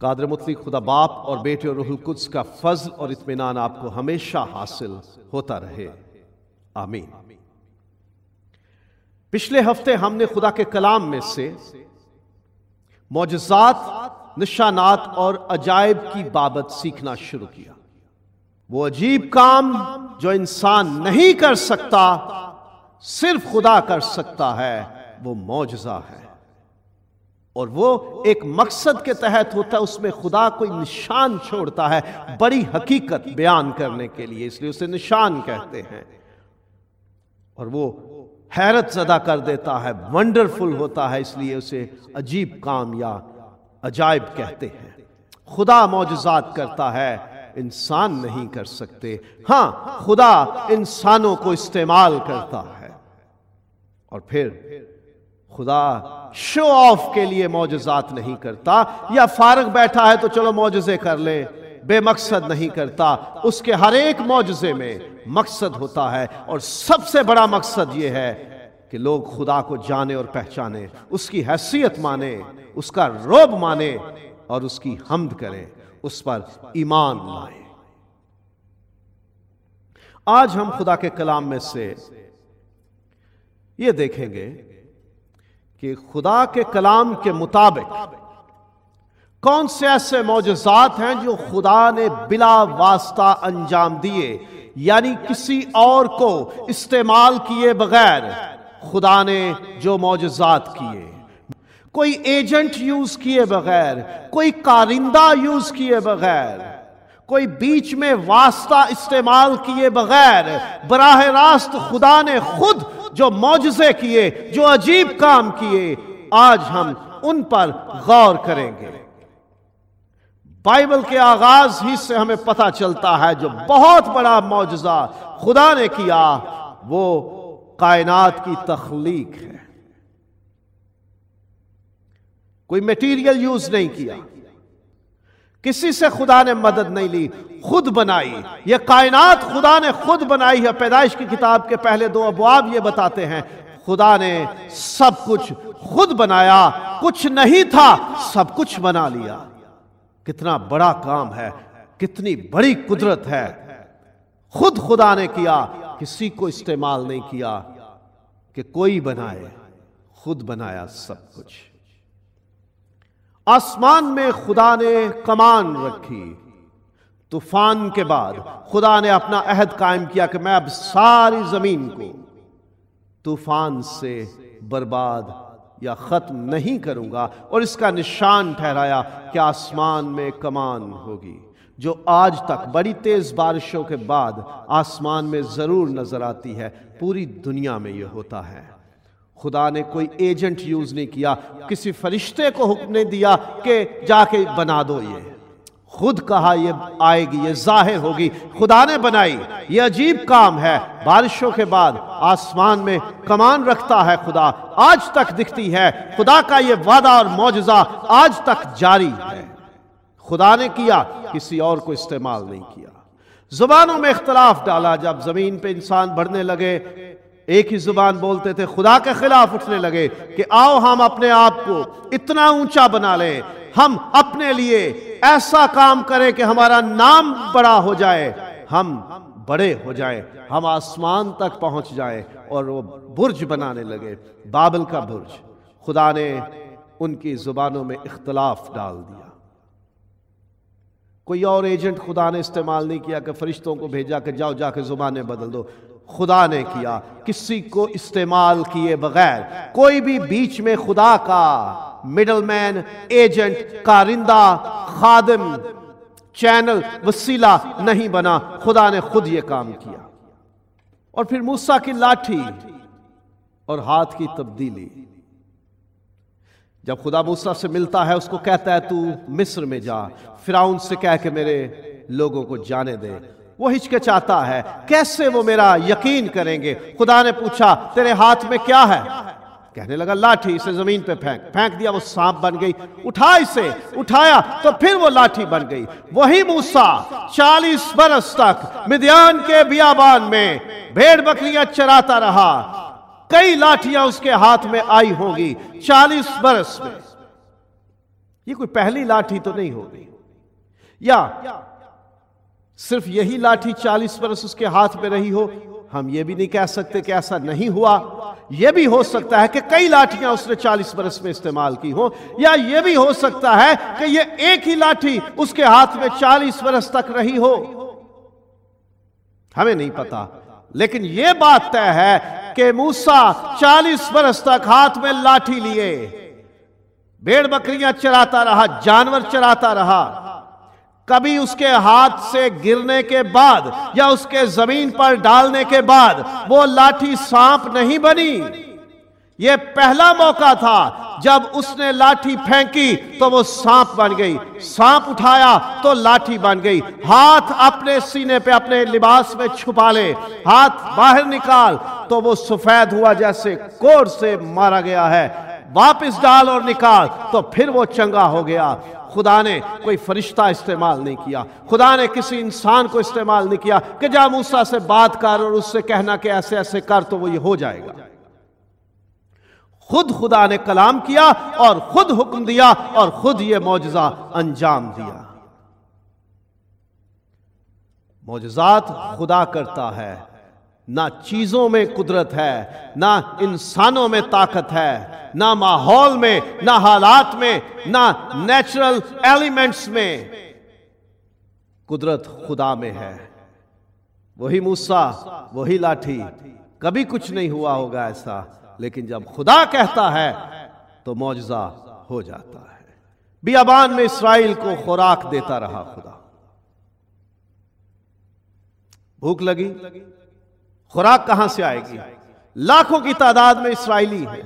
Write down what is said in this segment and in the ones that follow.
कादिर मुतलक खुदा बाप और बेटे और रूहुल कुद्स का फजल और इत्मीनान आपको हमेशा हासिल होता रहे, आमीन। पिछले हफ्ते हमने खुदा के कलाम में से मौजज़ात, निशानात और अजायब की बाबत सीखना शुरू किया। वो अजीब काम जो इंसान नहीं कर सकता, सिर्फ खुदा कर सकता है, वो मौजज़ा है। और वो एक मकसद के तहत होता है, उसमें खुदा कोई निशान छोड़ता है बड़ी हकीकत बयान करने के लिए, इसलिए उसे निशान कहते हैं। और वो हैरत ज़दा कर देता है, वंडरफुल होता है, इसलिए उसे अजीब काम या अजायब कहते हैं। खुदा मौजज़ात करता है, इंसान नहीं कर सकते। हाँ, खुदा इंसानों को इस्तेमाल करता है। और फिर खुदा शो ऑफ के लिए मौजज़ात नहीं करता, या फारग बैठा है तो चलो मौजज़े कर ले, बेमकसद नहीं करता। उसके हर एक मौजज़े में मकसद होता है, और सबसे बड़ा मकसद यह है कि लोग खुदा को जाने और पहचाने, उसकी हैसियत माने, उसका रोब माने और उसकी हम्द करें, उस पर ईमान लाए। आज हम खुदा के कलाम में से ये देखेंगे कि खुदा के कलाम के मुताबिक कौन से ऐसे मौजज़ात हैं जो खुदा ने बिला वास्ता अंजाम दिए, यानी किसी और को इस्तेमाल किए बगैर खुदा ने जो मौजज़ात किए, कोई एजेंट यूज किए बगैर, कोई कारिंदा यूज किए बगैर, कोई बीच में वास्ता इस्तेमाल किए बगैर, बराह रास्त खुदा ने खुद जो मौजज़े किए, जो अजीब काम किए, आज हम उन पर गौर करेंगे। बाइबल के आगाज ही से हमें पता चलता है जो बहुत बड़ा मौजज़ा खुदा ने किया वो कायनात की तख्लीक है। कोई मटेरियल यूज नहीं किया, किसी से खुदा ने मदद नहीं ली, खुद बनाई। यह कायनात खुदा ने खुद बनाई है। पैदाइश की किताब के पहले 2 अबवाब ये बताते हैं, खुदा ने सब कुछ खुद बनाया, कुछ नहीं था, सब कुछ बना लिया। कितना बड़ा काम है, कितनी बड़ी कुदरत है। खुद खुदा ने किया, किसी को इस्तेमाल नहीं किया कि कोई बनाए, खुद बनाया सब कुछ। आसमान में खुदा ने कमान रखी। तूफान के बाद खुदा ने अपना अहद कायम किया कि मैं अब सारी जमीन को तूफान से बर्बाद या खत्म नहीं करूंगा, और इसका निशान ठहराया कि आसमान में कमान होगी, जो आज तक बड़ी तेज बारिशों के बाद आसमान में जरूर नजर आती है। पूरी दुनिया में यह होता है। खुदा ने कोई एजेंट यूज नहीं किया, किसी फरिश्ते को हुक्म नहीं दिया कि जाके बना दो, ये खुद कहा ये आएगी, ये जाहिर होगी, खुदा ने बनाई। ये अजीब काम है। बारिशों के बाद आसमान में कमान रखता है खुदा, आज तक दिखती है। खुदा का ये वादा और मौजज़ा आज तक जारी है। खुदा ने किया, किसी और को इस्तेमाल नहीं किया। जुबानों में इख्तलाफ डाला। जब जमीन पे इंसान बढ़ने लगे, एक ही जुबान बोलते थे, खुदा के खिलाफ उठने लगे कि आओ हम अपने आप को इतना ऊंचा बना लें, हम अपने लिए ऐसा काम करें कि हमारा नाम बड़ा हो जाए, हम बड़े हो जाए, हम आसमान तक पहुंच जाए। और वो बुर्ज बनाने लगे, बाबल का बुर्ज। खुदा ने उनकी जुबानों में इख्तलाफ डाल दिया। कोई और एजेंट खुदा ने इस्तेमाल नहीं किया कि फरिश्तों को भेजा कि जाओ जाके जुबानें बदल दो। खुदा ने किया, किसी को इस्तेमाल किए बगैर। कोई भी बीच में खुदा का मिडलमैन, एजेंट, कारिंदा, खादिम, चैनल, वसीला नहीं बना। खुदा ने खुद ये काम किया। और फिर मूसा की लाठी और हाथ की तब्दीली। जब खुदा मूसा से मिलता है, उसको कहता है तू मिस्र में जा, फिरौन से कह के मेरे लोगों को जाने दे। वो हिचकिचाता है, कैसे वो मेरा यकीन करेंगे। खुदा ने पूछा तेरे हाथ में क्या है? कहने लगा लाठी, इसे जमीन पे फेंक दिया, वो सांप बन गई। उठा इसे, उठाया तो फिर वो लाठी बन गई। वही मूसा 40 बरस तक मिद्यान के बियाबान में भेड़ बकरियां चराता रहा। कई लाठियां उसके हाथ में आई होंगी 40 बरस में। ये कोई पहली लाठी तो नहीं होगी, या सिर्फ यही लाठी 40 बरस उसके हाथ में रही हो। हम ये भी नहीं कह सकते कि ऐसा नहीं हुआ। यह भी हो सकता है कि कई लाठियां उसने 40 बरस में इस्तेमाल की हो, या यह भी हो सकता है कि यह एक ही लाठी उसके हाथ में 40 बरस तक रही हो। हमें नहीं पता, लेकिन यह बात तय है कि मूसा 40 बरस तक हाथ में लाठी लिए भेड़ बकरियां चराता रहा, जानवर चराता रहा। कभी उसके हाथ से गिरने के बाद या उसके जमीन पर डालने के बाद वो लाठी सांप नहीं बनी। यह पहला मौका था जब उसने लाठी फेंकी तो वो सांप बन गई, सांप उठाया तो लाठी बन गई। हाथ अपने सीने पे अपने लिबास में छुपा ले, हाथ बाहर निकाल तो वो सफेद हुआ जैसे कोर से मारा गया है। वापस डाल और निकाल तो फिर वो चंगा हो गया। खुदा ने कोई फरिश्ता इस्तेमाल नहीं किया, खुदा ने किसी इंसान को इस्तेमाल नहीं किया कि जा मूसा से बात कर और उससे कहना कि ऐसे ऐसे कर तो वो ये हो जाएगा। खुद खुदा ने कलाम किया और खुद हुक्म दिया और खुद ये मौजज़ा अंजाम दिया। मौजज़ात खुदा करता है, ना चीजों में कुदरत है, ना इंसानों में ताकत है, ना माहौल में, ना हालात में, ना नेचुरल एलिमेंट्स में। कुदरत खुदा में है। वही मूसा, वही लाठी। कभी कुछ नहीं हुआ होगा ऐसा, लेकिन जब खुदा कहता है तो मौजज़ा हो जाता है। बियाबान में इस्राइल को खुराक देता रहा खुदा। भूख लगी, खुराक कहां से आएगी? लाखों की तादाद में इस्राएली हैं,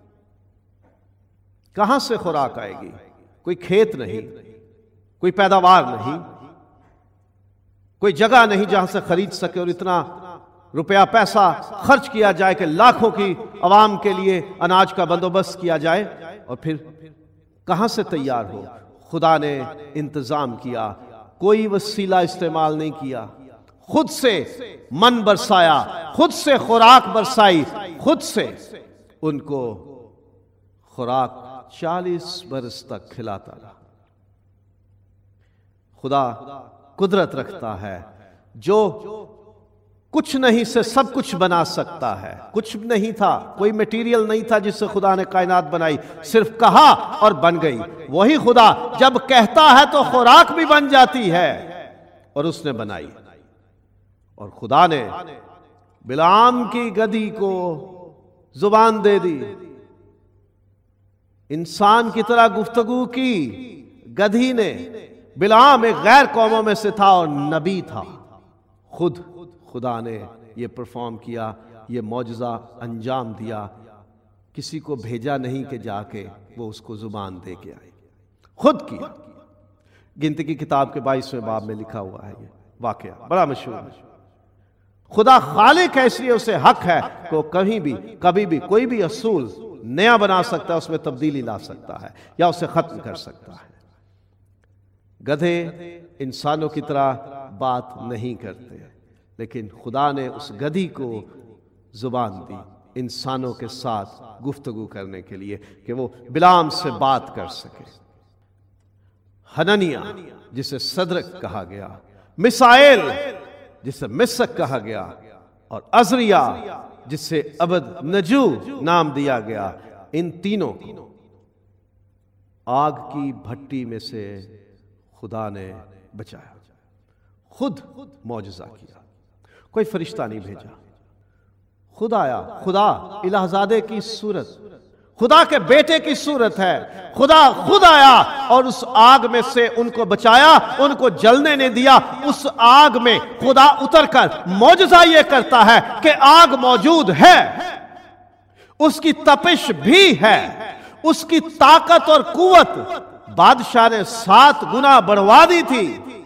कहां से खुराक आएगी? कोई खेत नहीं, कोई पैदावार नहीं, कोई जगह नहीं जहां से खरीद सके और इतना रुपया पैसा खर्च किया जाए कि लाखों की आवाम के लिए अनाज का बंदोबस्त किया जाए। और फिर कहां से तैयार हो? खुदा ने इंतजाम किया, कोई वसीला इस्तेमाल नहीं किया। खुद से मन बरसाया, खुद से खुराक बरसाई, खुद से उनको खुराक 40 बरस तक खिलाता रहा। खुदा कुदरत रखता है, जो कुछ नहीं से सब कुछ बना सकता है। कुछ नहीं था, कोई मटेरियल नहीं था जिससे खुदा ने कायनात बनाई, सिर्फ कहा और बन गई। वही खुदा जब कहता है तो खुराक भी बन जाती है, और उसने बनाई। और खुदा ने बिलाम की गधी को जुबान दे दी, इंसान की तरह गुफ्तगू की। गधी ने, बिलाम एक गैर कौमों में से था और नबी था। खुद खुदा ने यह परफॉर्म किया, यह मौजज़ा अंजाम दिया। किसी को भेजा नहीं कि जाके वो उसको जुबान दे के आए, खुद किया। गिनती की किताब के 22वें बाब में लिखा हुआ है, ये वाकया बड़ा मशहूर है। खुदा खालिक है, इसलिए उसे हक है कि कहीं भी कभी भी कोई भी असूल नया बना सकता है, उसमें तब्दीली ला सकता है या उसे खत्म कर सकता है। गधे इंसानों की तरह बात नहीं करते, लेकिन खुदा ने उस गधी को जुबान दी इंसानों के साथ गुफ्तगू करने के लिए कि वो बिलाम से बात कर सके। हननिया जिसे सदरक कहा गया, मिसाएल जिसे मिसक कहा गया, और अजरिया जिसे अबद नजू नाम दिया गया, इन तीनों को आग की भट्टी में से खुदा ने बचाया। खुद मौजज़ा किया, कोई फरिश्ता नहीं भेजा, खुद आया। खुदा इलाहजादे की सूरत, खुदा के बेटे की सूरत है। खुदा खुद आया और उस आग में से उनको बचाया, उनको जलने नहीं दिया। उस आग में खुदा उतरकर मौजज़ा ये करता है कि आग मौजूद है, उसकी तपिश भी है, उसकी ताकत और कुवत बादशाह ने 7 गुना बढ़वा दी थी।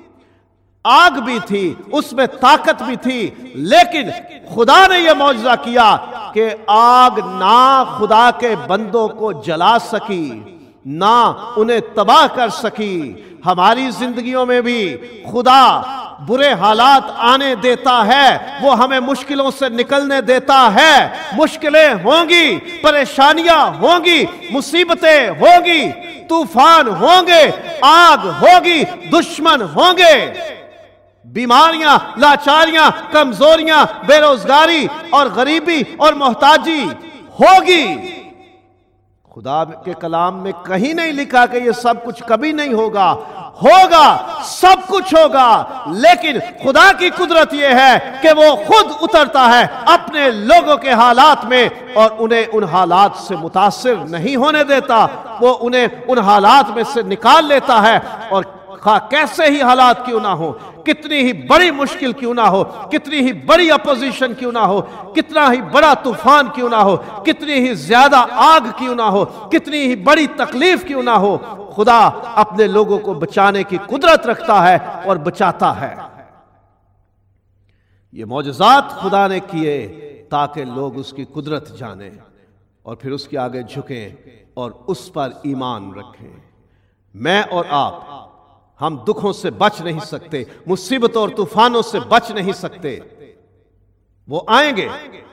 आग भी थी, उसमें ताकत भी थी, लेकिन खुदा ने यह मौजज़ा किया कि आग ना खुदा के बंदों को जला सकी, ना उन्हें तबाह कर सकी। हमारी जिंदगियों में भी खुदा बुरे हालात आने देता है, वो हमें मुश्किलों से निकलने देता है। मुश्किलें होंगी, परेशानियां होंगी, मुसीबतें होंगी, तूफान होंगे, आग होगी, दुश्मन होंगे, बीमारियां, लाचारियां, कमजोरियां, बेरोजगारी और गरीबी और मोहताजी होगी। खुदा के कलाम में कहीं नहीं लिखा कि ये सब कुछ कभी नहीं होगा। होगा, सब कुछ होगा, लेकिन खुदा की कुदरत यह है कि वो खुद उतरता है अपने लोगों के हालात में और उन्हें उन हालात से मुतासिर नहीं होने देता। वो उन्हें उन हालात में से निकाल लेता है और कैसे ही हालात क्यों ना हो, कितनी ही बड़ी मुश्किल क्यों ना हो, कितनी ही बड़ी अपोजिशन क्यों ना हो, कितना ही बड़ा तूफान क्यों ना हो, कितनी ही ज्यादा आग क्यों ना हो, कितनी ही बड़ी तकलीफ क्यों ना हो, खुदा अपने लोगों को बचाने की कुदरत रखता है और बचाता है। ये मौजज़ात खुदा ने किए ताकि लोग उसकी कुदरत जाने और फिर उसके आगे झुकें और उस पर ईमान रखें। मैं और आप, हम दुखों से बच नहीं सकते, मुसीबतों और तूफानों से बच नहीं सकते। वो आएंगे,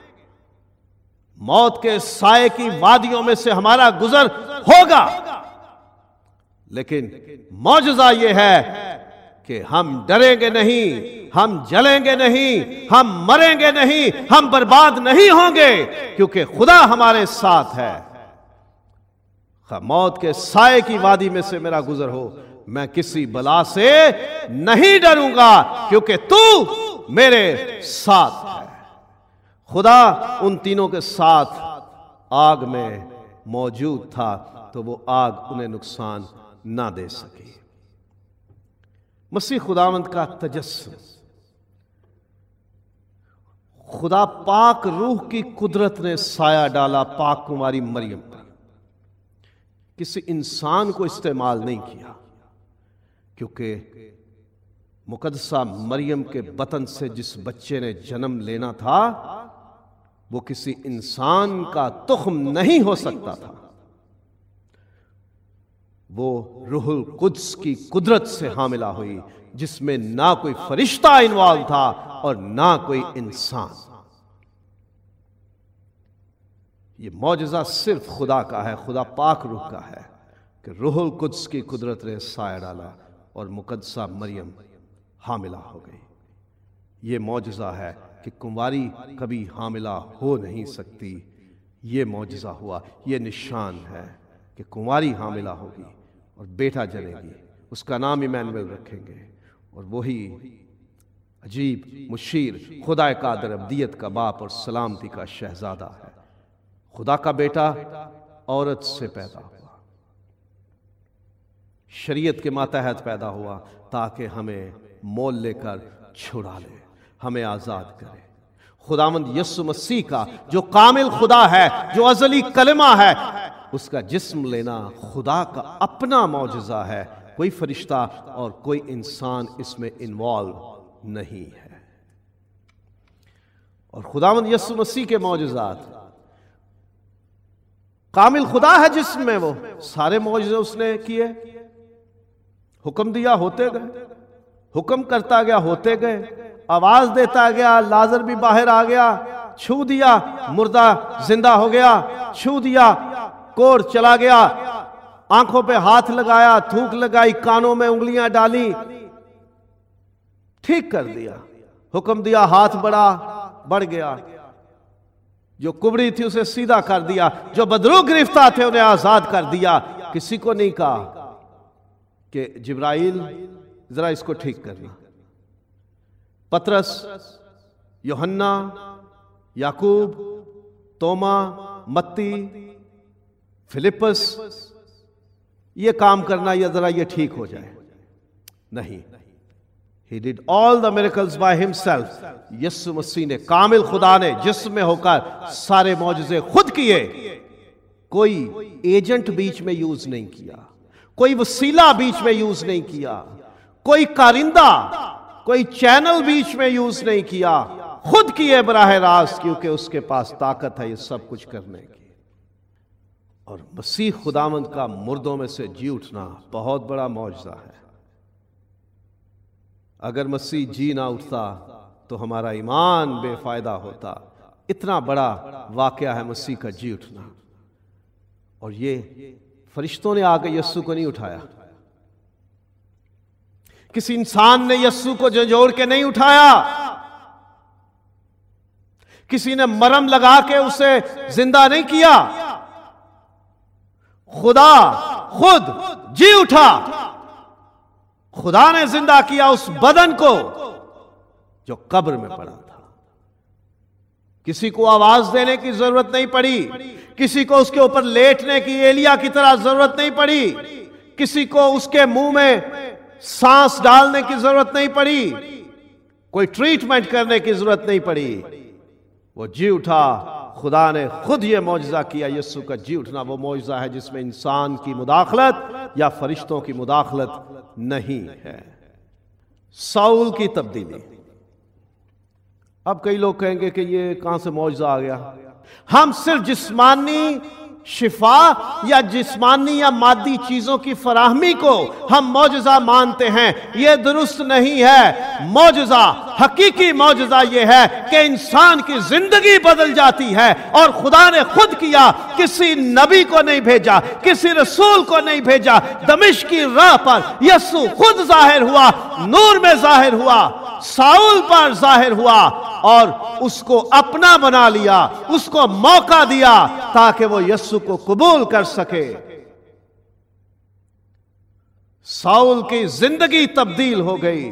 मौत के साए की वादियों में से हमारा गुजर होगा, लेकिन मौजज़ा यह है कि हम डरेंगे नहीं, हम जलेंगे नहीं, हम मरेंगे नहीं, हम बर्बाद नहीं होंगे, क्योंकि खुदा हमारे साथ है। मौत के साए की वादी में से मेरा गुजर हो, मैं किसी बला से नहीं डरूंगा, क्योंकि तू मेरे साथ है। खुदा उन तीनों के साथ आग में मौजूद था, तो वो आग उन्हें नुकसान ना दे सकी। मसीह खुदावंद का तजस्सुम, खुदा पाक रूह की कुदरत ने साया डाला पाक कुमारी मरियम पर। किसी इंसान को इस्तेमाल नहीं किया, क्योंकि मुकद्दसा मरियम के बतन से जिस बच्चे ने जन्म लेना था वो किसी इंसान का तुख्म नहीं हो सकता था। वो रूहुल कुद्स की कुदरत से हामिला हुई, जिसमें ना कोई फरिश्ता इन्वॉल्व था और ना कोई इंसान। ये मौजज़ा सिर्फ खुदा का है, खुदा पाक रूह का है कि रूहुल कुद्स की कुदरत ने साया डाला और मुकद्दसा मरियम हामिला हो गई। ये मौजज़ा है कि कुंवारी कभी हामिला हो नहीं सकती। ये मौजज़ा हुआ, ये निशान है कि कुंवारी हामिला होगी और बेटा जनेगी, उसका नाम इमैनुएल रखेंगे। और वही अजीब मुशीर, खुदा कादर, अब्दियत का बाप और सलामती का शहजादा है। खुदा का बेटा औरत से पैदा हुआ, शरीयत के मातहत पैदा हुआ, ताकि हमें मोल लेकर छुड़ा ले, हमें आजाद करे। खुदावंद यीशु मसीह का जो कामिल खुदा है, जो अज़ली कलमा है, उसका जिस्म लेना खुदा का अपना मौजज़ा है। कोई फरिश्ता और कोई इंसान इसमें इन्वॉल्व नहीं है। और खुदावंद यीशु मसीह के मौजज़ात, कामिल खुदा है जिसमें वो सारे मौजज़े उसने किए। हुक्म दिया, होते गए, हुक्म करता गया, होते गए, आवाज देता गया, लाजर भी बाहर आ गया, छू दिया, मुर्दा जिंदा हो गया, छू दिया, कोढ़ चला गया, आंखों पे हाथ लगाया, थूक लगाई, कानों में उंगलियां डाली, ठीक कर दिया। हुक्म दिया, हाथ बढ़ गया, जो कुबड़ी थी उसे सीधा कर दिया, जो बदरूह गिरफ्तार थे उन्हें आजाद कर दिया। किसी को नहीं कहा कि जिब्राइल जरा इसको ठीक करना। पतरस, यूहन्ना, याकूब, तोमा, मत्ती, फिलिपस, ये काम करना, या जरा ये ठीक हो जाए। नहीं, He did all the miracles by himself। यीशु मसीह ने, कामिल खुदा ने जिस्म में होकर सारे मौजज़े खुद किए। कोई एजेंट बीच में यूज नहीं किया, कोई वसीला बीच में यूज नहीं किया, कोई कारिंदा, कोई चैनल बीच में यूज नहीं किया, खुद किए बराह रास्त, क्योंकि उसके पास ताकत है ये सब कुछ करने की। और मसीह खुदावंद का मुर्दों में से जी उठना बहुत बड़ा मौजज़ा है। अगर मसीह जी ना उठता तो हमारा ईमान बेफायदा होता। इतना बड़ा वाकया है मसीह का जी उठना। और ये फरिश्तों ने आकर यस्सु को नहीं उठाया, किसी इंसान ने यस्सु को झंझोड़ के नहीं उठाया, किसी ने मरहम लगा के उसे जिंदा नहीं किया, खुदा खुद जी उठा। खुदा ने जिंदा किया उस बदन को जो कब्र में पड़ा था। किसी को आवाज देने की जरूरत नहीं पड़ी, किसी को उसके ऊपर लेटने की एलिया की तरह जरूरत नहीं पड़ी, किसी को उसके मुंह में सांस डालने की जरूरत नहीं पड़ी, कोई ट्रीटमेंट करने की जरूरत नहीं पड़ी। वो जी उठा। खुदा ने खुद ये मौजज़ा किया। यस्सु का जी उठना वो मौजज़ा है जिसमें इंसान की मुदाखलत या फरिश्तों की मुदाखलत नहीं है। साउल की तब्दीली। अब कई लोग कहेंगे कि ये कहां से मौजज़ा आ गया। हम सिर्फ जिस्मानी शिफा या जिस्मानी या मादी चीजों की फराहमी को हम मौजज़ा मानते हैं, यह दुरुस्त नहीं है। मौजज़ा, हकीकी मौजज़ा यह है कि इंसान की जिंदगी बदल जाती है और खुदा ने खुद किया। किसी नबी को नहीं भेजा, किसी रसूल को नहीं भेजा। दमिश्क की राह पर यस्सु खुद जाहिर हुआ, नूर में जाहिर हुआ, साउल पर जाहिर हुआ और उसको अपना बना लिया, उसको मौका दिया ताकि वो यस्सु को कबूल कर सके। साउल की जिंदगी तब्दील हो गई,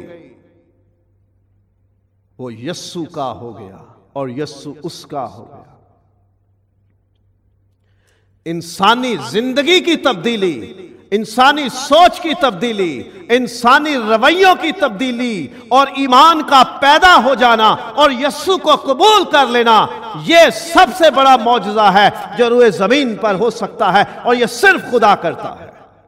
वो यस्सु का हो गया और यस्सु उसका हो गया। इंसानी जिंदगी की तब्दीली, इंसानी सोच की तब्दीली, इंसानी रवैयों की तब्दीली और ईमान का पैदा हो जाना और यस्सु को कबूल कर लेना, यह सबसे बड़ा मौजज़ा है जो रूए जमीन पर हो सकता है और यह सिर्फ खुदा करता है।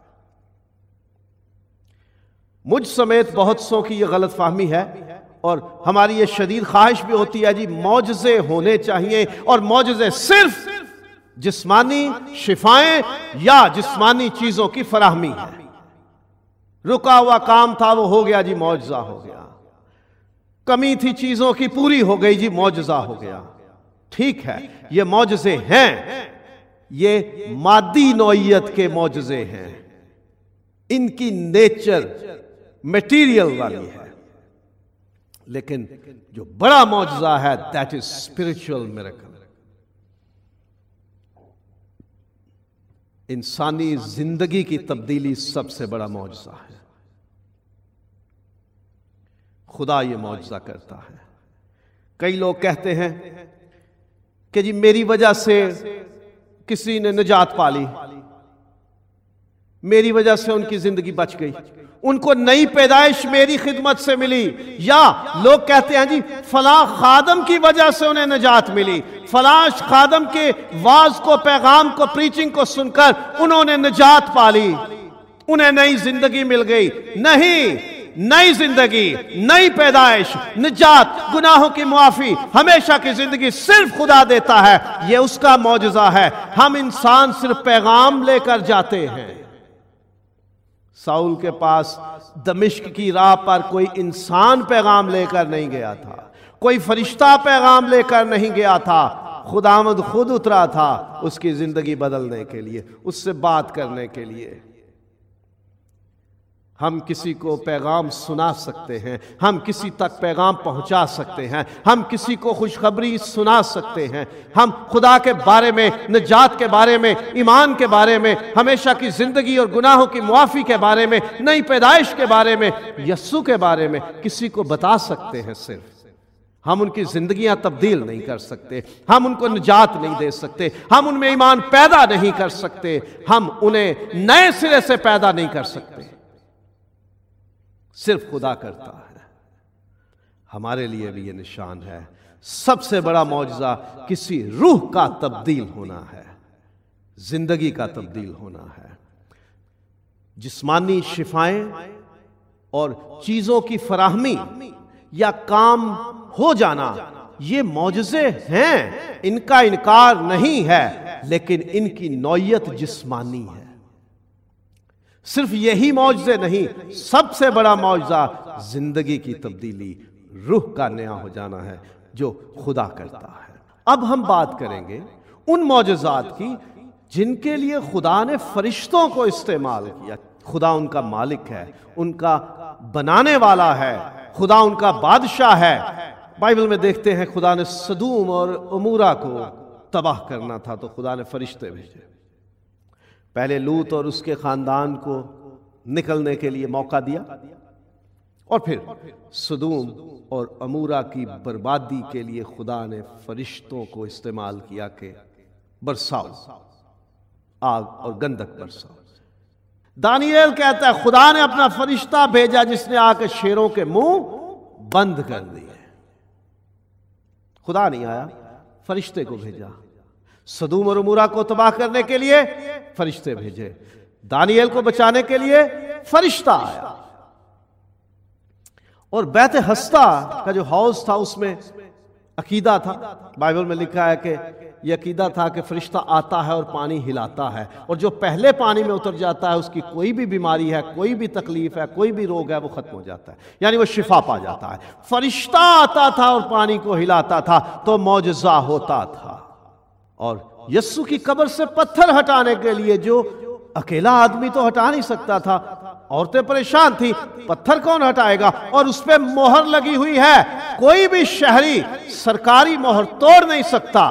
मुझ समेत बहुत सौ की यह गलत फहमी है और हमारी यह शदीद ख्वाहिश भी होती है जी मौजज़े होने चाहिए और मौजज़े सिर्फ जिस्मानी शिफाएं या जिस्मानी चीजों की फराहमी है। रुका हुआ काम था वो हो गया जी, मौजज़ा हो गया। कमी थी चीजों की, पूरी हो गई जी, मौजज़ा हो गया। ठीक है, ये मौजज़े हैं, ये मादी नौइयत के मौजज़े हैं, इनकी नेचर मटेरियल वाली है। लेकिन जो बड़ा मौजज़ा है दैट इज स्पिरिचुअल मिरेकल। इंसानी जिंदगी की तब्दीली सबसे बड़ा मौजज़ा है। खुदा ये मौजज़ा करता है। कई लोग कहते हैं कि जी मेरी वजह से किसी ने निजात पा ली, मेरी वजह से उनकी जिंदगी बच गई, उनको नई पैदाइश मेरी खिदमत से मिली। या लोग कहते हैं जी फला खादम की वजह से उन्हें निजात मिली, फला खादम के वाज को, पैगाम को, प्रीचिंग को सुनकर उन्होंने निजात पा ली, उन्हें नई जिंदगी मिल गई। नहीं, नई जिंदगी, नई पैदाइश, निजात, गुनाहों की मुआफी, हमेशा की जिंदगी सिर्फ खुदा देता है। यह उसका मौजज़ा है। हम इंसान सिर्फ पैगाम लेकर जाते हैं। साउल के पास दमिश्क की राह पर कोई इंसान पैगाम लेकर नहीं गया था, कोई फरिश्ता पैगाम लेकर नहीं गया था। खुदावंद खुद उतरा था उसकी जिंदगी बदलने के लिए, उससे बात करने के लिए। हम किसी को पैगाम सुना सकते हैं, हम किसी तक पैगाम पहुंचा सकते हैं, हम किसी को खुशखबरी सुना सकते हैं। हम खुदा के बारे में, निजात के बारे में, ईमान के बारे में, हमेशा की जिंदगी और गुनाहों की मुआफी के बारे में, नई पैदाइश के बारे में, यस्सु के बारे में किसी को बता सकते हैं। सिर्फ हम उनकी जिंदगियां तब्दील नहीं कर सकते, हम उनको निजात नहीं दे सकते, हम उनमें ईमान पैदा नहीं कर सकते, हम उन्हें नए सिरे से पैदा नहीं कर सकते। सिर्फ खुदा करता है। हमारे लिए भी ये निशान है। सबसे बड़ा मौजज़ा किसी रूह का तब्दील होना है, जिंदगी का तब्दील होना है। जिस्मानी शिफाएं और चीजों की फराहमी या काम हो जाना, ये मौजज़े हैं, इनका इनकार नहीं है, लेकिन इनकी नौइयत जिस्मानी है। सिर्फ यही मौजज़े नहीं, सबसे बड़ा मौजज़ा जिंदगी की तब्दीली, रूह का नया हो जाना है जो खुदा करता है। अब हम बात करेंगे उन मौजज़ात की जिनके लिए खुदा ने फरिश्तों को इस्तेमाल किया। खुदा उनका मालिक है, उनका बनाने वाला है, खुदा उनका बादशाह है। बाइबल में देखते हैं खुदा ने सदूम और अमूरा को तबाह करना था तो खुदा ने फरिश्ते भेजे। पहले लूत और उसके खानदान को निकलने के लिए मौका दिया और फिर सदूम और अमूरा की बर्बादी के लिए खुदा ने फरिश्तों को इस्तेमाल किया कि बरसाओ, आग और गंधक बरसाओ। दानिएल कहता है खुदा ने अपना फरिश्ता भेजा जिसने आके शेरों के मुंह बंद कर दिए। खुदा नहीं आया, फरिश्ते को भेजा। सदूम और अमूरा को तबाह करने के लिए फरिश्ते भेजे, दानिएल को बचाने के लिए फरिश्ता आया। और बैत हस्ता का जो हाउस था उसमें अकीदा था। बाइबल में लिखा है कि यह अकीदा था कि फरिश्ता आता है और पानी हिलाता है, और जो पहले पानी में उतर जाता है उसकी कोई भी बीमारी है, कोई भी तकलीफ है, कोई भी रोग है, वो खत्म हो जाता है, यानी वो शिफा पा जाता है। फरिश्ता आता था और पानी को हिलाता था तो मौजज़ा होता था। और यस्सु की कब्र से पत्थर हटाने के लिए, जो अकेला आदमी तो हटा नहीं सकता था, औरतें परेशान थी, पत्थर कौन हटाएगा, और उस पर मोहर लगी हुई है, कोई भी शहरी सरकारी मोहर तोड़ नहीं सकता,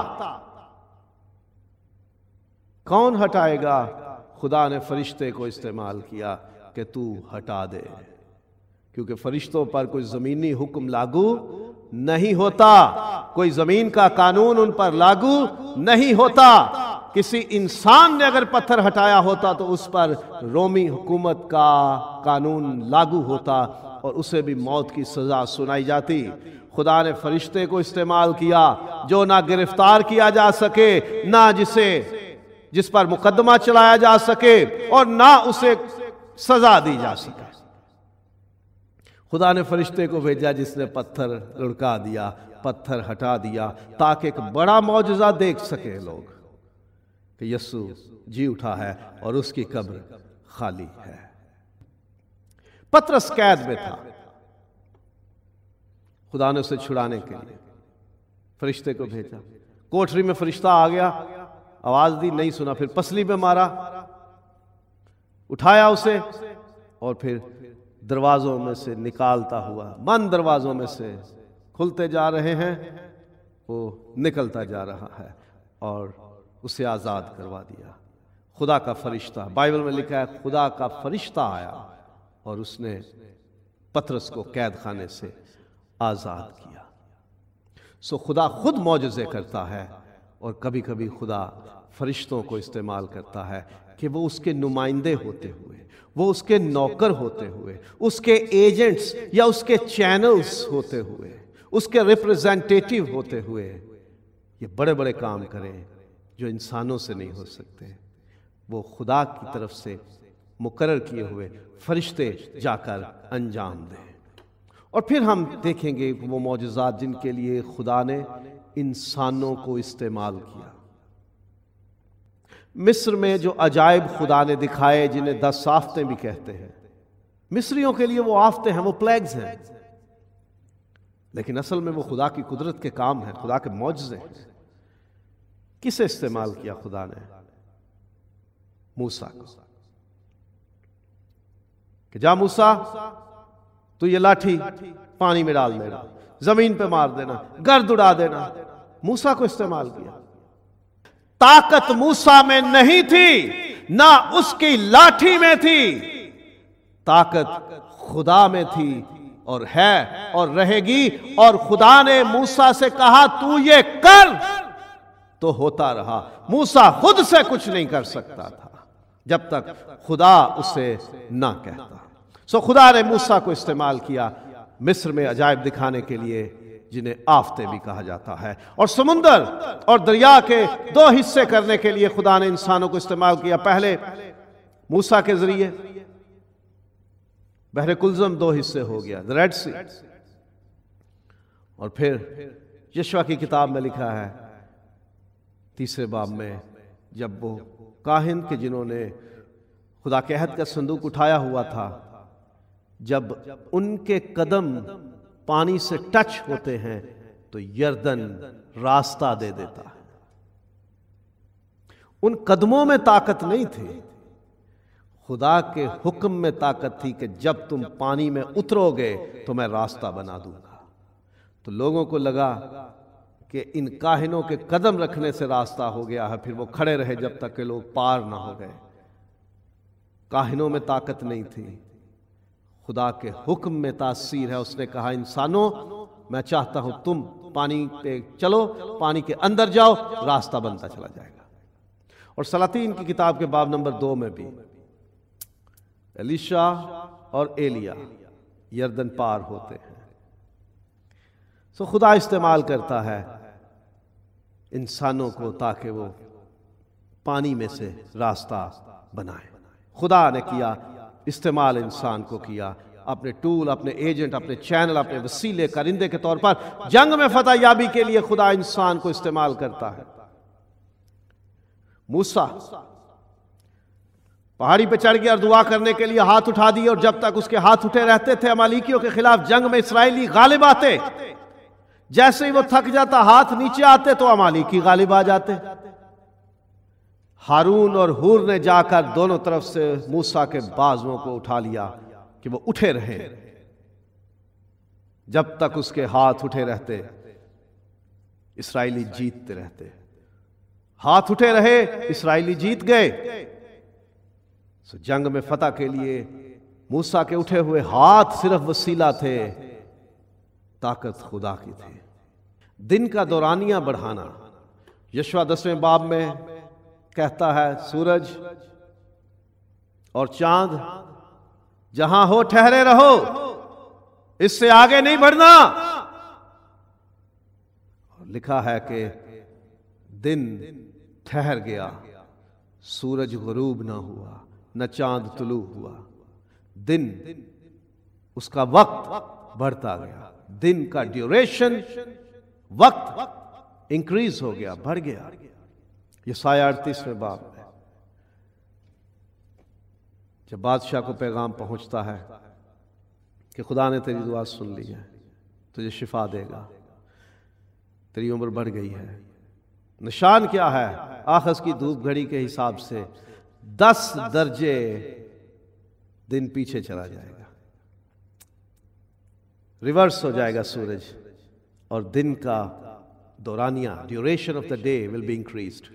कौन हटाएगा? खुदा ने फरिश्ते को इस्तेमाल किया कि तू हटा दे, क्योंकि फरिश्तों पर कोई जमीनी हुक्म लागू नहीं होता, कोई जमीन का कानून उन पर लागू नहीं होता। किसी इंसान ने अगर पत्थर हटाया होता तो उस पर रोमी हुकूमत का कानून लागू होता और उसे भी मौत की सजा सुनाई जाती। खुदा ने फरिश्ते को इस्तेमाल किया जो ना गिरफ्तार किया जा सके, ना जिस पर मुकदमा चलाया जा सके, और ना उसे सजा दी जा सके। खुदा ने फरिश्ते को भेजा जिसने पत्थर लुढ़का दिया, पत्थर हटा दिया, ताकि एक बड़ा मौजज़ा देख सके लोग कि यस्सु जी उठा है और उसकी कब्र खाली है। पतरस कैद में था, खुदा ने उसे छुड़ाने के लिए फरिश्ते को भेजा। कोठरी में फरिश्ता आ गया, आवाज दी, नहीं सुना, फिर पसली में मारा, उठाया उसे और फिर दरवाजों में से निकालता हुआ, बंद दरवाजों में से खुलते जा रहे हैं, वो निकलता जा रहा है और उसे आजाद करवा दिया। खुदा का फरिश्ता, बाइबल में लिखा है खुदा का फरिश्ता आया और उसने पतरस को कैद खाने से आजाद किया। सो खुदा खुद मौजज़े करता है और कभी कभी खुदा फरिश्तों को इस्तेमाल करता है कि वो उसके नुमाइंदे होते हुए, वो उसके नौकर होते हुए, उसके एजेंट्स या उसके चैनल्स होते हुए, उसके रिप्रेजेंटेटिव होते हुए ये बड़े बड़े काम करें जो इंसानों से नहीं हो सकते। वो खुदा की तरफ से मुकर्रर किए हुए फरिश्ते जाकर अंजाम दें। और फिर हम देखेंगे वो मौजज़ात जिनके लिए खुदा ने इंसानों को इस्तेमाल किया। मिस्र में जो अजायब खुदा ने दिखाए, जिन्हें 10 आफतें भी कहते हैं, मिस्रियों के लिए वो आफतें हैं, वो प्लेग्स हैं, लेकिन असल में वो खुदा की कुदरत के काम हैं, खुदा के मौजज़े हैं। किसे इस्तेमाल किया खुदा ने? मूसा को, कि जा मूसा तू ये लाठी पानी में डाल देना, जमीन पे मार देना, गर्द उड़ा देना। मूसा को इस्तेमाल किया। ताकत मूसा में नहीं थी, ना उसकी लाठी में थी, ताकत खुदा में थी और है और रहेगी। और खुदा ने मूसा से कहा तू ये कर, तो होता रहा। मूसा खुद से कुछ नहीं कर सकता था जब तक खुदा उसे ना कहता। सो खुदा ने मूसा को इस्तेमाल किया मिस्र में अजायब दिखाने के लिए, जिन्हें आफतें भी कहा जाता है, और समुंदर और दरिया के 2 हिस्से करने के लिए खुदा ने इंसानों को इस्तेमाल किया। पहले मूसा के जरिए बहरे कुलज़म 2 हिस्से हो गया, द रेड सी। और फिर यशवा की किताब में लिखा है 3 बाब में, जब वो काहिन के जिन्होंने खुदा के अहद का संदूक उठाया हुआ था, जब उनके कदम पानी से टच होते हैं तो यर्दन रास्ता दे देता है। उन कदमों में ताकत नहीं थी, खुदा के हुक्म में ताकत थी कि जब तुम पानी में उतरोगे तो मैं रास्ता बना दूंगा। तो लोगों को लगा कि इन काहिनों के कदम रखने से रास्ता हो गया है, फिर वो खड़े रहे जब तक कि लोग पार ना हो गए। काहिनों में ताकत नहीं थी, खुदा के हुक्म में तासीर है। उसने कहा, इंसानों मैं चाहता हूं तुम पानी पे चलो, पानी के अंदर जाओ, रास्ता बनता चला जाएगा। और सलातीन की किताब के बाब नंबर 2 में भी एलीशा और एलिया यरदन पार होते हैं। सो खुदा इस्तेमाल करता है इंसानों को ताकि वो पानी में से रास्ता बनाए। खुदा ने किया इस्तेमाल, इंसान को किया, अपने टूल, अपने एजेंट, अपने चैनल, अपने वसीले, करिंदे के तौर पर जंग में फतह याबी के लिए खुदा इंसान को इस्तेमाल करता है। मूसा पहाड़ी पे चढ़ गया और दुआ करने के लिए हाथ उठा दिए, और जब तक उसके हाथ उठे रहते थे अमालेकियों के खिलाफ जंग में इस्राएली गालिब आते। जैसे ही वो थक जाता, हाथ नीचे आते, तो अमालेकी गालिब आ जाते। हारून और हूर ने जाकर दोनों तरफ से मूसा के बाजुओं को उठा लिया कि वो उठे रहे। जब तक उसके हाथ उठे रहते इस्राएली जीतते रहते। हाथ उठे रहे, इस्राएली जीत गए। सो जंग में फतह के लिए मूसा के उठे हुए हाथ सिर्फ वसीला थे, ताकत खुदा की थी। दिन का दौरानिया बढ़ाना। यशवा 10वें बाब में कहता है, सूरज और चांद जहां हो ठहरे रहो, इससे आगे नहीं बढ़ना। लिखा है कि दिन ठहर गया, सूरज गुरूब ना हुआ, न चांद तुलू हुआ। दिन उसका वक्त बढ़ता गया, दिन का ड्यूरेशन, वक्त इंक्रीज हो गया, बढ़ गया। यशायाह 38वें बाब में जब बादशाह को पैगाम पहुंचता है कि खुदा ने तेरी दुआ सुन ली है, तुझे शिफा देगा, तेरी उम्र बढ़ गई है। निशान क्या है? आखिर की धूप घड़ी के हिसाब से 10 दर्जे दिन पीछे चला जाएगा, रिवर्स हो जाएगा सूरज, और दिन का दौरानिया, duration of the day will be increased.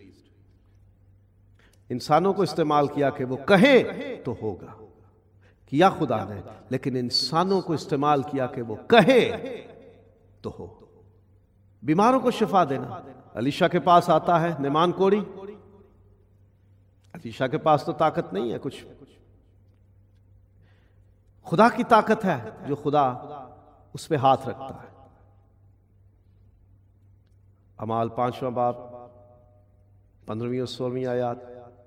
इंसानों को इस्तेमाल किया कि वो कहे तो होगा, किया खुदा ने, लेकिन इंसानों को इस्तेमाल किया कि वो कहे तो हो। बीमारों को शिफा देना। अलीशा के पास आता है नेमान कोड़ी। अलीशा के पास तो ताकत नहीं है कुछ, खुदा की ताकत है जो खुदा उस पे हाथ रखता है। अमाल 5वां बाब 15वीं और 16वीं आयत।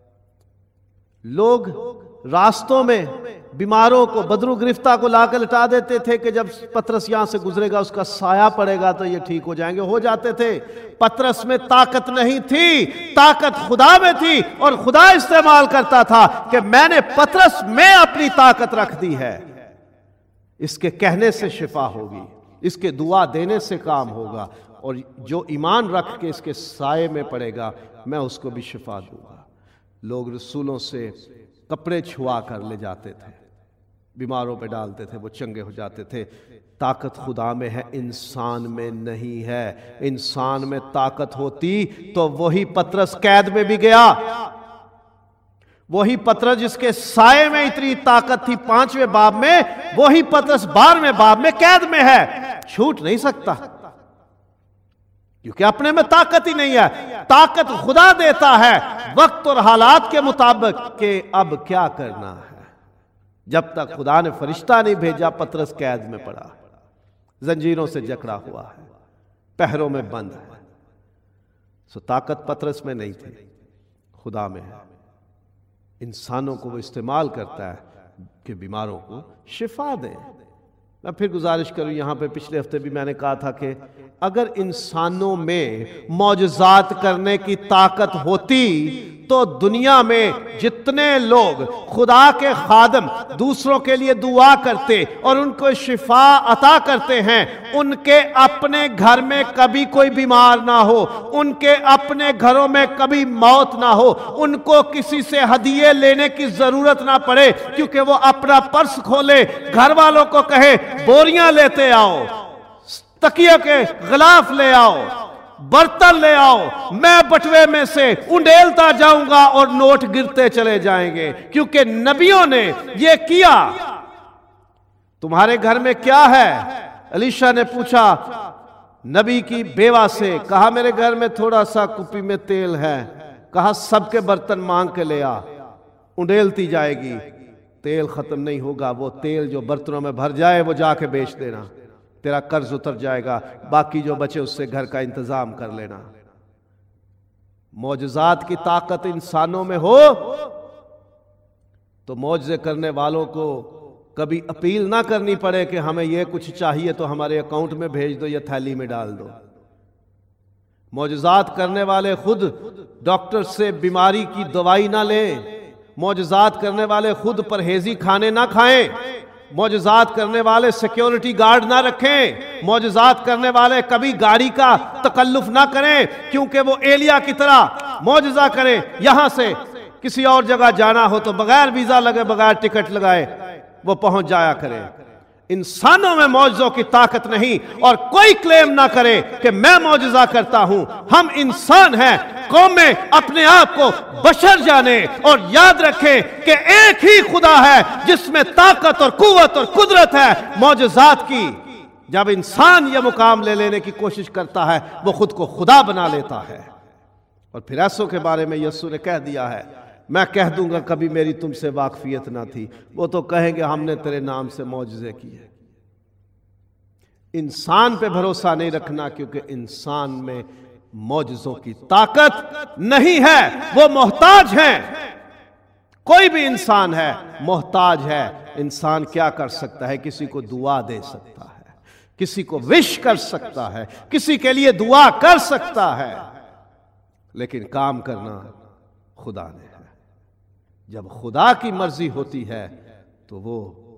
लोग रास्तों में बीमारों को, बदरू गिरफ्ता को लाकर लटा देते थे कि जब पतरस यहां से गुजरेगा उसका साया पड़ेगा तो ये ठीक हो जाएंगे, हो जाते थे। पतरस में ताकत नहीं थी, ताकत खुदा में थी, और खुदा इस्तेमाल करता था कि मैंने पतरस में अपनी ताकत रख दी है, इसके कहने से शिफा होगी, इसके दुआ देने से काम होगा, और जो ईमान रख के इसके साये में पड़ेगा मैं उसको भी शिफा दूंगा। लोग रसूलों से कपड़े छुआ कर ले जाते थे, बीमारों पे डालते थे, वो चंगे हो जाते थे। ताकत खुदा में है, इंसान में नहीं है। इंसान में ताकत होती तो वही पतरस कैद में भी गया, वही पतरस जिसके साये में इतनी ताकत थी 5वें बाब में, वही पतरस 12वें बाब में कैद में है, छूट नहीं सकता, क्योंकि अपने में ताकत ही नहीं है। ताकत खुदा देता है वक्त और हालात के मुताबिक कि अब क्या करना है। जब तक खुदा ने फरिश्ता नहीं भेजा, पतरस कैद में पड़ा है, जंजीरों से जकड़ा हुआ है, पहरों में बंद है। सो ताकत पतरस में नहीं थी, खुदा में है। इंसानों को वो इस्तेमाल करता है कि बीमारों को शिफा दे। मैं फिर गुजारिश करूं, यहां पे पिछले हफ्ते भी मैंने कहा था कि अगर इंसानों में मौजज़ात करने की ताकत होती तो दुनिया में जितने लोग खुदा के खादम दूसरों के लिए दुआ करते और उनको शिफा अता करते हैं, उनके अपने घर में कभी कोई बीमार ना हो, उनके अपने घरों में कभी मौत ना हो, उनको किसी से हदिये लेने की जरूरत ना पड़े, क्योंकि वो अपना पर्स खोले, घर वालों को कहे बोरियां लेते आओ, तकिया के गिलाफ ले आओ, बर्तन ले आओ, मैं बटवे में से उंडेलता जाऊंगा और नोट गिरते चले जाएंगे, क्योंकि नबियों ने यह किया। तुम्हारे घर में क्या है? अलीशा ने पूछा नबी की बेवा से, कहा मेरे घर में थोड़ा सा कुप्पी में तेल है। कहा सबके बर्तन मांग के ले आ, उंडेलती जाएगी, तेल खत्म नहीं होगा। वो तेल जो बर्तनों में भर जाए वो जाके बेच देना, तेरा कर्ज उतर जाएगा, बाकी जो बचे उससे घर का इंतजाम कर लेना। मौजज़ात की ताकत इंसानों में हो तो मौजज़े करने वालों को कभी अपील ना करनी पड़े कि हमें यह कुछ चाहिए तो हमारे अकाउंट में भेज दो या थैली में डाल दो। मौजज़ात करने वाले खुद डॉक्टर से बीमारी की दवाई ना लें, मौजज़ात करने वाले खुद परहेजी खाने ना खाएं, मौजज़ात करने वाले सिक्योरिटी गार्ड ना रखें, मौजज़ात करने वाले कभी गाड़ी का तकल्लुफ ना करें, क्योंकि वो एलिया की तरह मौजज़ा करें, यहां से किसी और जगह जाना हो तो बगैर वीजा लगे, बगैर टिकट लगाए वो पहुंच जाया करें। इंसानों में मौजज़ों की ताकत नहीं, और कोई क्लेम ना करे कि मैं मौजज़ा करता हूं। हम इंसान हैं, कौमें अपने आप को बशर जाने और याद रखें कि एक ही खुदा है जिसमें ताकत और कुव्वत और कुदरत है मौजज़ात की। जब इंसान यह मुकाम ले लेने की कोशिश करता है, वो खुद को खुदा बना लेता है। और फिर ऐसों के बारे में यीशु ने कह दिया है, मैं कह दूंगा कभी मेरी तुमसे वाकफियत ना थी, वो तो कहेंगे हमने तेरे नाम से मौजज़े किए। इंसान पे भरोसा नहीं रखना, क्योंकि इंसान में मौजज़ों की ताकत नहीं है, वो मोहताज है। कोई भी इंसान है मोहताज है। इंसान क्या कर सकता है? किसी को दुआ दे सकता है, किसी को विश कर सकता है, किसी के लिए दुआ कर सकता है, लेकिन काम करना खुदा ने है। जब खुदा की मर्जी होती है तो वो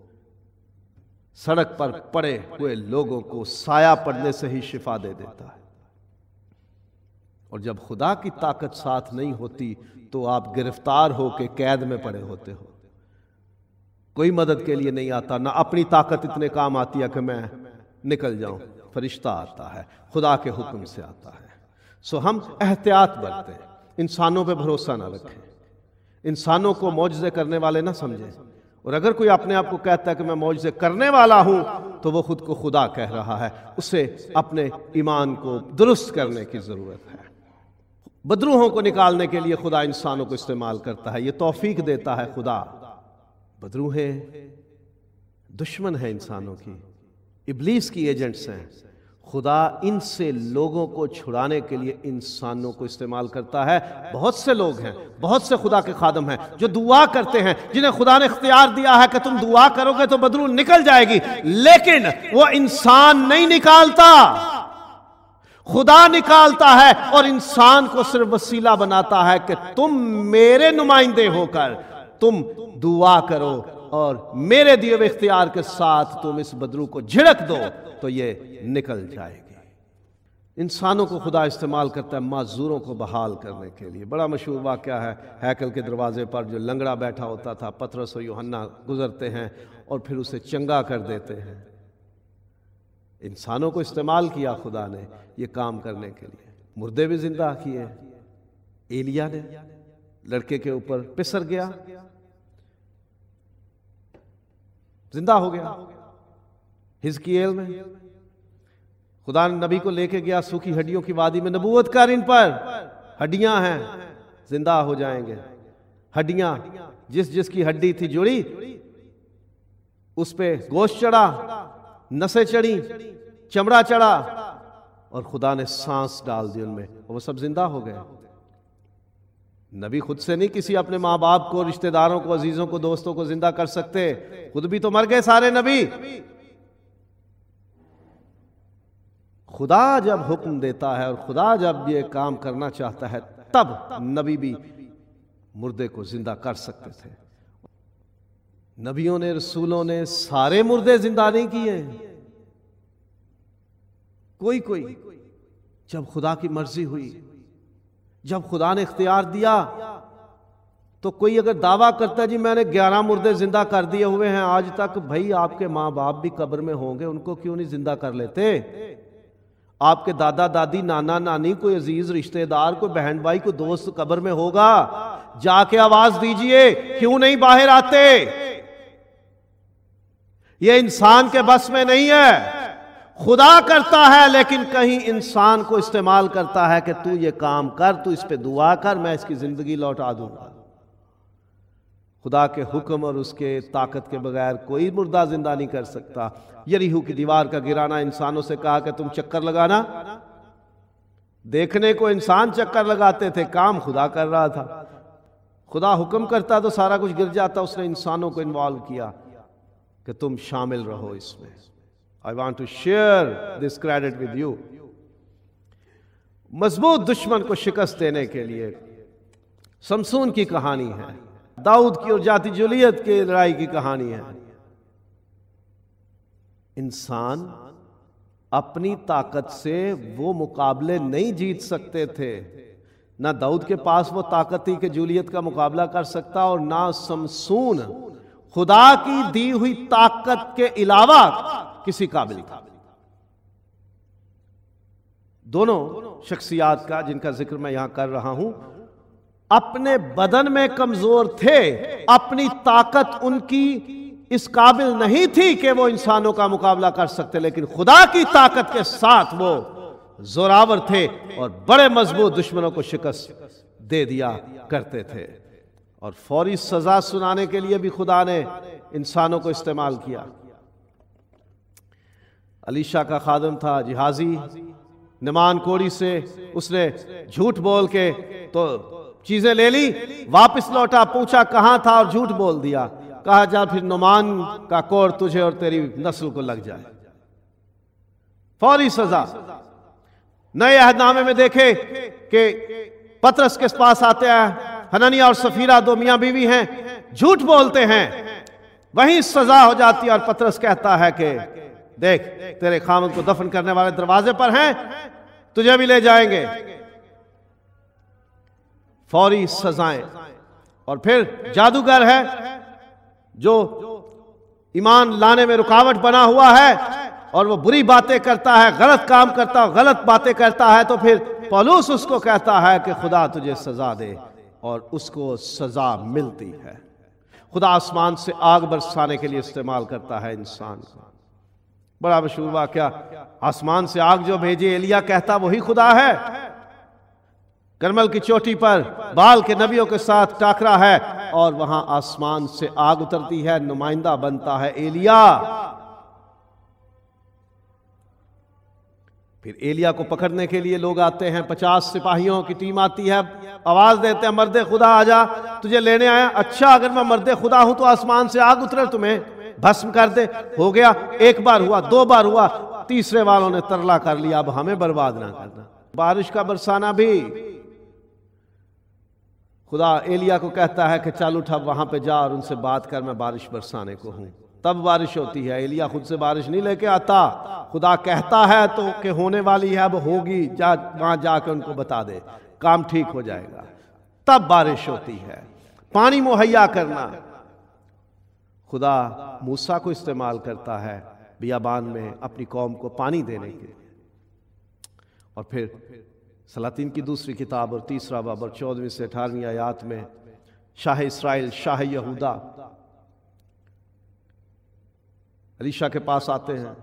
सड़क पर पड़े हुए लोगों को साया पड़ने से ही शिफा दे देता है। और जब खुदा की ताकत साथ नहीं होती तो आप गिरफ्तार हो के कैद में पड़े होते हो। कोई मदद के लिए नहीं आता, ना अपनी ताकत इतने काम आती है कि मैं निकल जाऊं। फरिश्ता आता है, खुदा के हुक्म से आता है। सो हम एहतियात बरतें, इंसानों पे भरोसा ना रखें, इंसानों को मौजज़े करने वाले ना समझें। और अगर कोई अपने आप को कहता है कि मैं मौजज़े करने वाला हूं, तो वो खुद को खुदा कह रहा है। उसे अपने ईमान को दुरुस्त करने की जरूरत है। बदरूहों को निकालने के लिए खुदा इंसानों को इस्तेमाल करता है, ये तौफीक देता है खुदा। बदरूहें दुश्मन है इंसानों की, इब्लीस की एजेंट्स हैं। खुदा इनसे लोगों को छुड़ाने के लिए इंसानों को इस्तेमाल करता है। बहुत से लोग हैं, बहुत से खुदा के खादम हैं जो दुआ करते हैं, जिन्हें खुदा ने इख्तियार दिया है कि तुम दुआ करोगे तो बदरू निकल जाएगी, लेकिन वो इंसान नहीं निकालता, खुदा निकालता है। और इंसान को सिर्फ वसीला बनाता है कि तुम मेरे नुमाइंदे होकर तुम दुआ करो और मेरे दिए हुए इख्तियार के साथ तुम इस बदरू को झिड़क दो तो ये निकल जाएगी। इंसानों को खुदा इस्तेमाल करता है माजूरों को बहाल करने के लिए। बड़ा मशहूर वाक़या है, हैकल के दरवाजे पर जो लंगड़ा बैठा होता था, पतरस और यूहन्ना गुजरते हैं और फिर उसे चंगा कर देते हैं। इंसानों को इस्तेमाल किया खुदा ने ये काम करने के लिए। मुर्दे भी जिंदा किए। एलिया ने लड़के के ऊपर पिसर गया, जिंदा हो गया। हिजकियेल में खुदा ने नबी को लेके गया सूखी हड्डियों की वादी में, नबूवत कर इन पर, हड्डियां हैं, जिंदा हो जाएंगे। हड्डियां, जिस जिसकी हड्डी थी जुड़ी उस पे गोश्त चढ़ा, नसें चढ़ी, चमड़ा चढ़ा और खुदा ने सांस डाल दी उनमें, वो सब जिंदा हो गए। नबी खुद से नहीं किसी अपने माँ बाप को, रिश्तेदारों को, अजीजों को, दोस्तों को जिंदा कर सकते, खुद भी तो मर गए सारे नबी। खुदा जब हुक्म देता है और खुदा जब ये काम करना चाहता है तब नबी भी मुर्दे को जिंदा कर सकते थे। नबियों ने, रसूलों ने सारे मुर्दे जिंदा नहीं किए, कोई कोई। जब खुदा की मर्जी हुई, जब खुदा ने इख्तियार दिया, तो कोई अगर दावा करता जी मैंने 11 मुर्दे जिंदा कर दिए हुए हैं आज तक, भाई आपके माँ बाप भी कब्र में होंगे, उनको क्यों नहीं जिंदा कर लेते? आपके दादा दादी, नाना नानी, कोई अजीज रिश्तेदार, कोई बहन भाई, कोई दोस्त कब्र में होगा, जाके आवाज दीजिए, क्यों नहीं बाहर आते? ये इंसान के बस में नहीं है। खुदा करता है, लेकिन कहीं इंसान को इस्तेमाल करता है कि तू ये काम कर, तू इस पे दुआ कर, मैं इसकी जिंदगी लौटा दूंगा। खुदा के हुक्म और उसके ताकत के बगैर कोई मुर्दा जिंदा नहीं कर सकता। यरीहो की दीवार का गिराना, इंसानों से कहा कि तुम चक्कर लगाना। देखने को इंसान चक्कर लगाते थे, काम खुदा कर रहा था। खुदा हुक्म करता तो सारा कुछ गिर जाता। उसने इंसानों को इन्वॉल्व किया कि तुम शामिल रहो इसमें। I want to share this credit with you. मजबूत दुश्मन को शिकस्त देने के लिए समसून की कहानी है, दाऊद की और जाति जूलियत की लड़ाई की कहानी है। इंसान अपनी ताकत से वो मुकाबले नहीं जीत सकते थे। ना दाऊद के पास वो ताकत थी कि जूलियत का मुकाबला कर सकता, और ना समसून खुदा की दी हुई ताकत के अलावा किसी काबिल था। दोनों शख्सियात का जिनका जिक्र मैं यहां कर रहा हूं, अपने बदन में कमजोर थे, अपनी ताकत उनकी इस काबिल नहीं थी कि वो इंसानों का मुकाबला कर सकते, लेकिन खुदा की ताकत के साथ वो जोरावर थे और बड़े मजबूत दुश्मनों को शिकस्त दे दिया करते थे। और फौरी सजा सुनाने के लिए भी खुदा ने इंसानों को इस्तेमाल किया। अलीशा का खादम था जिहाजी, नमान कोड़ी से उसने झूठ बोल के तो चीजें ले ली, वापस लौटा, पूछा कहां था और झूठ बोल दिया। कहा जा फिर नुमान का कोर तुझे और तेरी नस्ल को लग जाए। फौरी सजा। नए अहदनामे में देखे कि पतरस के पास आते हैं, हननिया और सफीरा दो मियां बीवी हैं, झूठ बोलते हैं, वहीं सजा हो जाती है। और पतरस कहता है कि देख तेरे खामद को दफन करने वाले दरवाजे पर हैं, तुझे भी ले जाएंगे। फौरी सजाएं। और फिर जादूगर है जो ईमान लाने में रुकावट बना हुआ है और वो बुरी बातें करता है, गलत काम करता है, गलत बातें करता है, तो फिर पौलुस उसको कहता है कि खुदा तुझे सजा दे, और उसको सजा मिलती है। खुदा आसमान से आग बरसाने के लिए इस्तेमाल करता है इंसान को। बड़ा मशहूर वाकया, आसमान से आग जो भेजे एलिया कहता वही खुदा है। करमल की चोटी पर बाल के नबियों के साथ टाकरा है और वहां आसमान से आग उतरती है, नुमाइंदा बनता है एलिया। फिर एलिया को पकड़ने के लिए लोग आते हैं, 50 सिपाहियों की टीम आती है, आवाज देते हैं मर्दे खुदा आजा, तुझे लेने आया। अच्छा अगर मैं मर्दे खुदा हूं तो आसमान से आग उतरे तुम्हें भस्म कर दे। हो गया, एक बार हुआ, 2 बार हुआ, तीसरे वालों ने तरला कर लिया, अब हमें बर्बाद ना करना। बारिश का बरसाना भी खुदा एलिया को कहता है कि चल उठ अब वहां पे जा और उनसे बात कर, मैं बारिश बरसाने को हूं। तब बारिश होती है। एलिया खुद से बारिश नहीं लेके आता, खुदा कहता है तो कि होने वाली है, अब होगी, जा वहां जाके उनको बता दे, काम ठीक हो जाएगा। तब बारिश होती है। पानी मुहैया करना, खुदा मूसा को इस्तेमाल करता है बियाबान में अपनी कौम को पानी देने के लिए। और फिर सलातीन की दूसरी किताब और 3रा बाब और 14वीं से 18वीं आयात में शाह इस्राइल, शाह यहूदा अलीशा के पास आते हैं।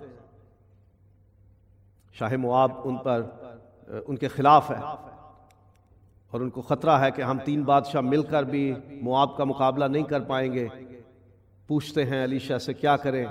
शाह मोआब उन पर उनके खिलाफ है और उनको खतरा है कि हम 3 बादशाह मिलकर भी मोआब का मुकाबला नहीं कर पाएंगे। पूछते हैं अलीशा से क्या करें।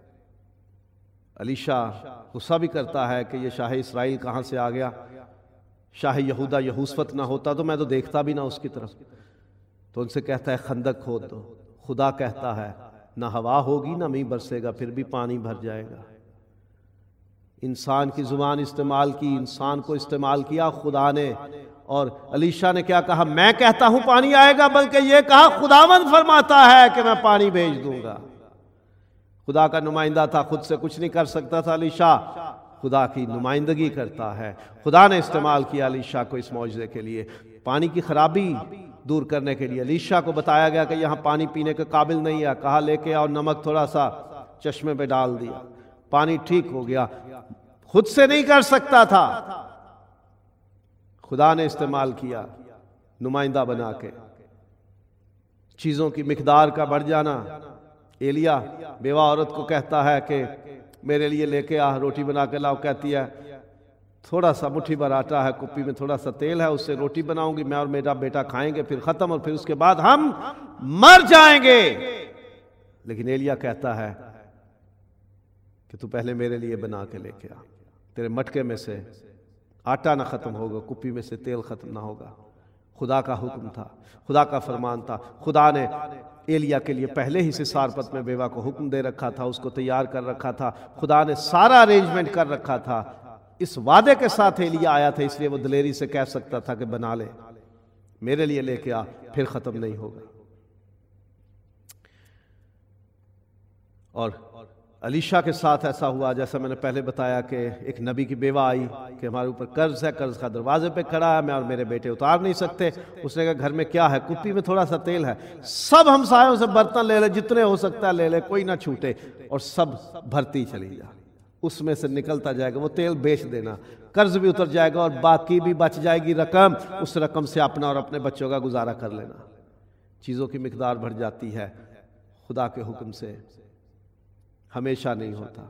अलीशा गुस्सा भी करता है कि ये शाह इस्राइल कहां से आ गया। शाह यहूदा यहूसफत ना होता तो मैं तो देखता भी ना उसकी तरफ। तो उनसे कहता है खंदक खोद दो। खुदा कहता है ना हवा होगी ना मींह बरसेगा, फिर भी पानी भर जाएगा। इंसान की जुबान इस्तेमाल की, इंसान को इस्तेमाल किया खुदा ने, और अलीशा ने क्या कहा, मैं कहता हूं पानी आएगा, बल्कि यह कहा खुदावंद फरमाता है कि मैं पानी भेज दूंगा। खुदा का नुमाइंदा था, खुद से कुछ नहीं कर सकता था अलीशा, खुदा की नुमाइंदगी करता है। खुदा ने इस्तेमाल किया अलीशा को इस मौजज़े के लिए। पानी की खराबी दूर करने के लिए अलीशा को बताया गया कि यहाँ पानी पीने के काबिल नहीं है, कहा लेके आओ नमक थोड़ा सा चश्मे पे डाल दिया, पानी ठीक हो गया। खुद से नहीं कर सकता था, खुदा ने इस्तेमाल किया नुमाइंदा बना के। चीजों की मिकदार का बढ़ जाना, एलिया बेवा औरत को कहता है कि मेरे लिए लेके आ, रोटी बना के लाओ। कहती है थोड़ा सा मुट्ठी भर आटा है, कुप्पी में थोड़ा सा तेल है, उससे रोटी बनाऊंगी, मैं और मेरा बेटा खाएंगे, फिर खत्म, और फिर उसके बाद हम मर जाएंगे। लेकिन एलिया कहता है कि तू पहले मेरे लिए बना के लेके आ, तेरे मटके में से आटा ना खत्म होगा, कुप्पी में से तेल खत्म ना होगा। खुदा का हुक्म था, खुदा का फरमान था। खुदा ने एलिया के लिए पहले ही से सारपत में बेवा को हुक्म दे रखा था, उसको तैयार कर रखा था, खुदा ने सारा अरेंजमेंट कर रखा था। इस वादे के साथ एलिया आया था, इसलिए वो दिलेरी से कह सकता था कि बना ले, मेरे लिए लेके आ, फिर खत्म नहीं होगा। और अलीशा के साथ ऐसा हुआ, जैसा मैंने पहले बताया कि एक नबी की बेवा आई कि हमारे ऊपर कर्ज है, कर्ज का दरवाजे पे खड़ा है, मैं और मेरे बेटे उतार नहीं सकते। उसने कहा घर में क्या है, कुप्पी में थोड़ा सा तेल है, सब हमसायों से बर्तन ले ले, जितने हो सकता है ले ले, कोई ना छूटे, और सब भरती चली जा, उसमें से निकलता जाएगा, वो तेल बेच देना, कर्ज भी उतर जाएगा और बाकी भी बच जाएगी रकम, उस रकम से अपना और अपने बच्चों का गुजारा कर लेना। चीज़ों की मिकदार बढ़ जाती है, खुदा के हुक्म से हमेशा नहीं होता।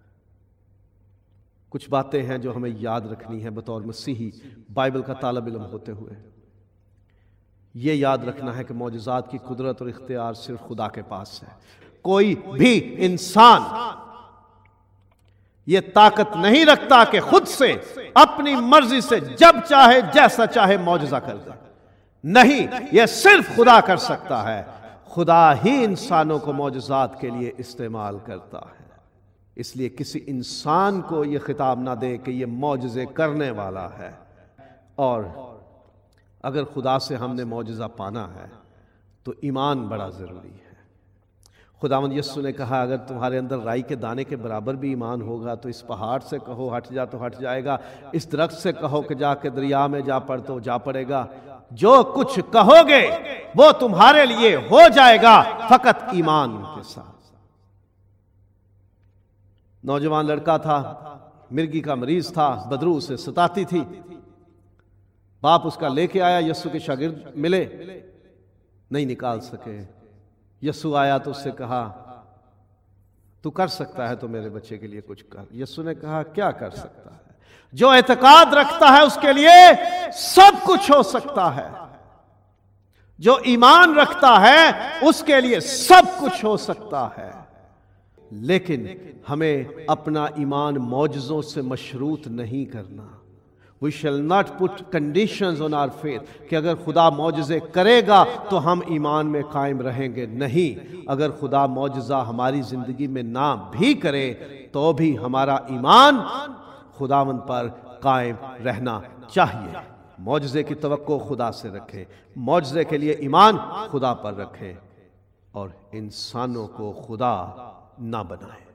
कुछ बातें हैं जो हमें याद रखनी है बतौर मसीही, बाइबल का तालिब इल्म होते हुए। यह याद रखना है कि मौजज़ात की कुदरत और इख्तियार सिर्फ खुदा के पास है। कोई भी इंसान यह ताकत नहीं रखता कि खुद से अपनी मर्जी से जब चाहे जैसा चाहे मौजज़ा कर दे। नहीं, यह सिर्फ खुदा कर सकता है। खुदा ही इंसानों को मौजज़ात के लिए इस्तेमाल करता है। इसलिए किसी इंसान को यह खिताब ना दे कि यह मौजज़े करने वाला है। और अगर खुदा से हमने मौजज़ा पाना है तो ईमान बड़ा ज़रूरी है। खुदावंद यीशु ने कहा अगर तुम्हारे अंदर राई के दाने के बराबर भी ईमान होगा तो इस पहाड़ से कहो हट जा तो हट जाएगा, इस दरख्त से कहो कि जाके दरिया में जा पड़ तो जा पड़ेगा। जो कुछ कहोगे वो तुम्हारे लिए हो जाएगा, फकत ईमान के साथ। नौजवान लड़का था, मिर्गी का मरीज था, बदरू उसे सताती थी। बाप उसका लेके आया, यीशु के शागिर्द मिले, नहीं निकाल सके। यीशु आया तो उससे कहा तू कर सकता है तो मेरे बच्चे के लिए कुछ कर। यीशु ने कहा क्या कर सकता है? जो एतकाद रखता है उसके लिए सब कुछ हो सकता है। जो ईमान रखता है उसके लिए सब कुछ हो सकता है। लेकिन हमें अपना ईमान मौजज़ों से मशरूत नहीं करना। We shall not put conditions on our faith कि अगर खुदा मौजज़े करेगा तो हम ईमान में कायम रहेंगे। नहीं, अगर खुदा मौजज़ा हमारी ज़िंदगी में ना भी करे तो भी हमारा ईमान खुदावंद पर कायम रहना चाहिए। मौजज़े की तवक्को खुदा से रखें, मौजज़े के लिए ईमान खुदा पर रखें और इंसानों को खुदा ना बनाएं।